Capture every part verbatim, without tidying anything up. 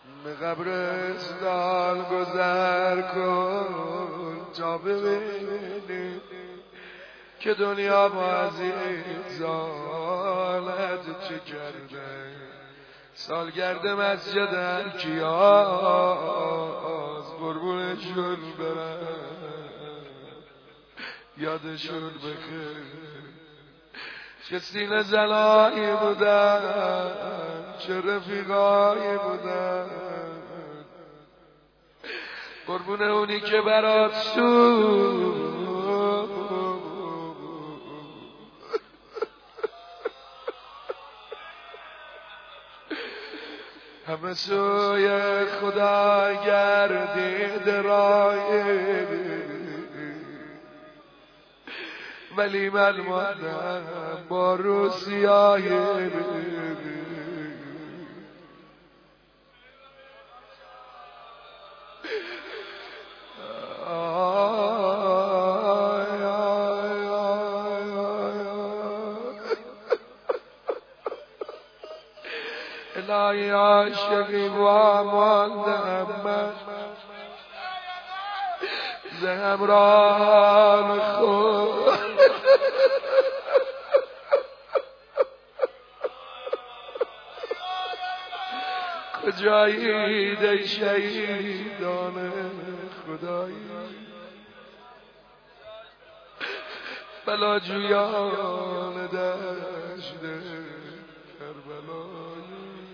به قبرستان گذر کن تا ببینی که دنیا با عزیزانت چه کرده. سالگرد مسجد الکیاس قربونشون برم، یادشون بخیر. چه سینه زنایی بودن، چه رفیقایی بودن، قربون اونی که برات سود همه سوی خدا گردید رای، ولی من ماندم با روسیای. الهی عاشقی با ماندم من ز همراهان خود، کجایید ای شهیدان خدایی، بلاجویان دشت کربلایی.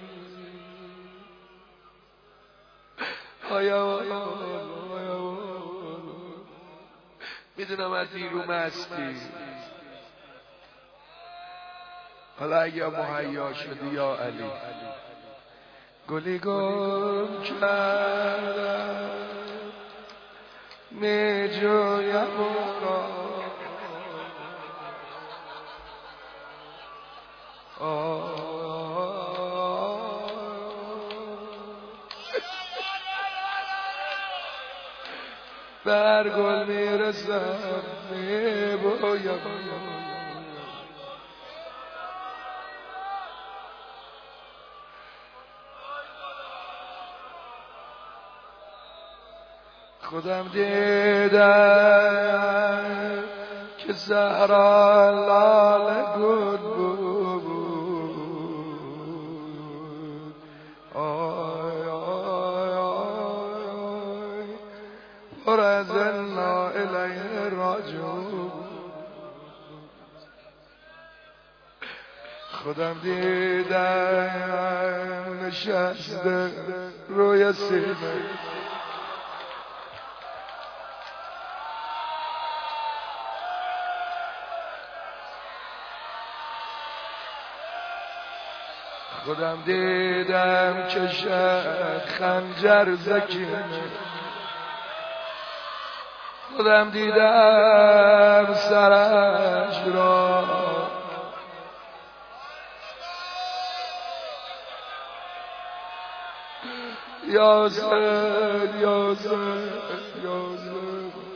آیا آیا آیا میدونم از دیرو مستی، حالا اگه مهیا شدی یا علی، گلی گم کردم می جویم را، بر گل میرسم می بایم، خودم دیدم که زهرا لاله گل بود. آی آی آی پر از انا الیه راجعون. خودم دیدم نشسته روی سینه، خودم دیدم که خنجر زکینه، خودم دیدم سرش را یا زد یا زد یا زد